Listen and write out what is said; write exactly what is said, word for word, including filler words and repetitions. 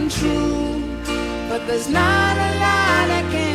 true, but there's not a lie that can